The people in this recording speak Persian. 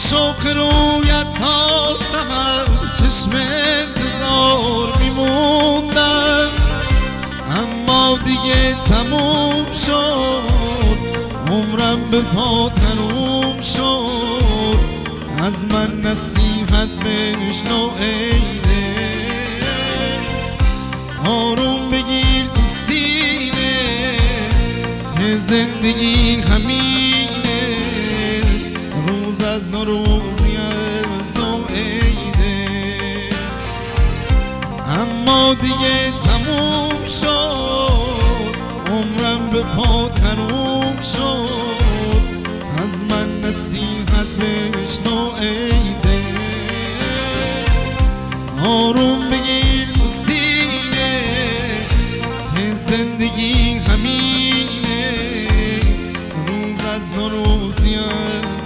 شوق رویت تا سحر چشم انتظار میموندم، اما دیگه تموم شد، عمرم به پا تموم شد. از من نصیحت بشنو ای دل، آروم بگیر تو سینه که زندگی همینه، روز از نو روزی از نو ای دل. اما دیگه تموم شد، عمرم به پا تموم شد. از من نصیحت بشنو ای دل، آروم بگیر تو سینه که زندگی همینه، روز از نو روزی